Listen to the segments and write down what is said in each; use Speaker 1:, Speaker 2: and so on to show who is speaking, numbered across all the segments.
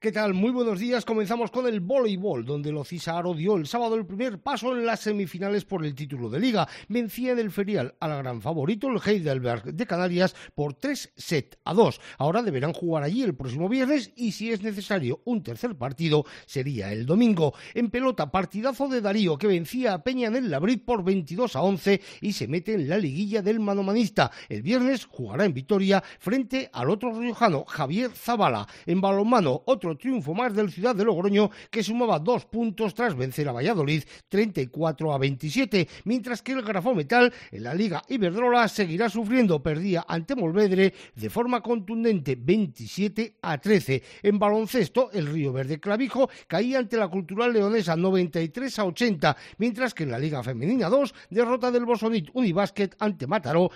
Speaker 1: ¿Qué tal? Muy buenos días. Comenzamos con el voleibol, donde el Ocisa Aro dio el sábado el primer paso en las semifinales por el título de Liga. Vencía en el ferial al gran favorito, el Heidelberg de Canarias, por 3-2. Ahora deberán jugar allí el próximo viernes y, si es necesario, un tercer partido sería el domingo. En pelota, partidazo de Darío, que vencía a Peña en el Labrit por 22-11 y se mete en la liguilla del manomanista. El viernes jugará en Vitoria frente al otro riojano, Javier Zabala. En balonmano, otro triunfo más del Ciudad de Logroño, que sumaba 2 puntos tras vencer a Valladolid 34-27, mientras que el Grafometal en la Liga Iberdrola seguirá sufriendo. Perdía ante Molvedre de forma contundente 27-13. En baloncesto, el Río Verde Clavijo caía ante la Cultural Leonesa 93-80, mientras que en la Liga Femenina 2, derrota del Bosonit Unibásquet ante Mataró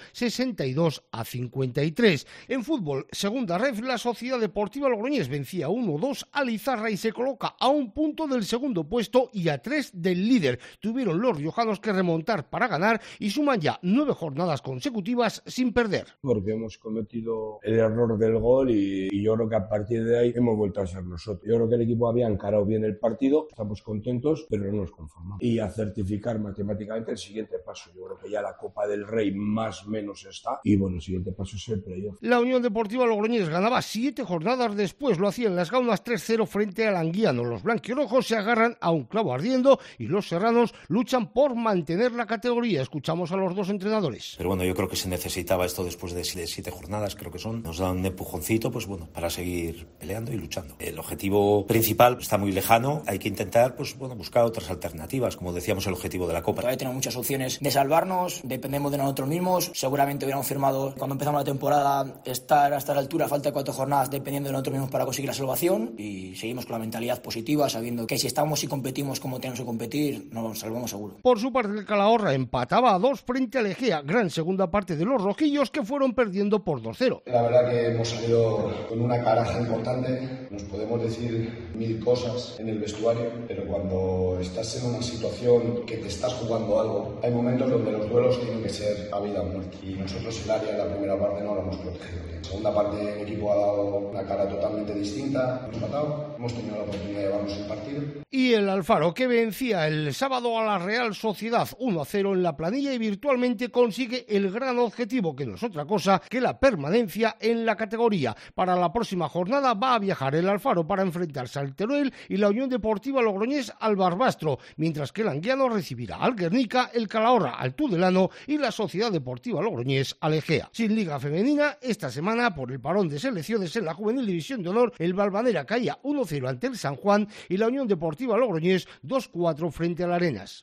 Speaker 1: 62-53. En fútbol, segunda ref, la Sociedad Deportiva Logroñés vencía 1-2 a Lizarra y se coloca a 1 punto del segundo puesto y a 3 del líder. Tuvieron los riojanos que remontar para ganar y suman ya 9 jornadas consecutivas sin perder.
Speaker 2: Porque hemos cometido el error del gol y yo creo que a partir de ahí hemos vuelto a ser nosotros. Yo creo que el equipo había encarado bien el partido, estamos contentos, pero no nos conformamos. Y a certificar matemáticamente el siguiente paso. Yo creo que ya la Copa del Rey más o menos está y bueno, el siguiente paso es el playoff.
Speaker 1: La Unión Deportiva Logroñés ganaba 7 jornadas después, lo hacía en las Gaunas 3-0 frente al Anguiano. Los blanquirrojos se agarran a un clavo ardiendo y los serranos luchan por mantener la categoría. Escuchamos a los dos entrenadores.
Speaker 3: Pero bueno, yo creo que se necesitaba esto después de 7 jornadas, creo que son. Nos da un empujoncito, pues bueno, para seguir peleando y luchando. El objetivo principal está muy lejano, hay que intentar, pues bueno, buscar otras alternativas, como decíamos, el objetivo de la Copa.
Speaker 4: Todavía tenemos muchas opciones de salvarnos, dependemos de nosotros mismos. Seguramente hubiéramos firmado, cuando empezamos la temporada, estar hasta la altura, falta de 4 jornadas, dependiendo de nosotros mismos para conseguir la salvación. Y seguimos con la mentalidad positiva, sabiendo que si estamos y competimos como tenemos que competir, nos salvamos seguro.
Speaker 1: Por su parte, el Calahorra empataba a 2 frente al Egea. Gran segunda parte de los rojillos, que fueron perdiendo por 2-0.
Speaker 5: La verdad que hemos salido con una caraja importante. Nos podemos decir 1000 cosas en el vestuario, pero cuando estás en una situación que te estás jugando algo, hay momentos donde los duelos tienen que ser a vida o muerte. Y nosotros el área en la primera parte no lo hemos protegido bien. En la segunda parte el equipo ha dado una cara totalmente distinta. Hemos matado, hemos tenido la oportunidad de llevarnos el partido.
Speaker 1: Y el Alfaro, que vencía el sábado a la Real Sociedad 1-0 en la planilla y virtualmente consigue el gran objetivo, que no es otra cosa que la permanencia en la categoría. Para la próxima jornada va a viajar el Alfaro para enfrentarse al Teruel y la Unión Deportiva Logroñés al Barbastro, mientras que el Anguiano recibirá al Guernica, el Calahorra al Tudelano y la Sociedad Deportiva Logroñés al Egea. Sin Liga Femenina, esta semana, por el parón de selecciones en la Juvenil División de Honor, el Valvanera caía 1-0 ante el San Juan y la Unión Deportiva Logroñés 2-4 frente al Arenas.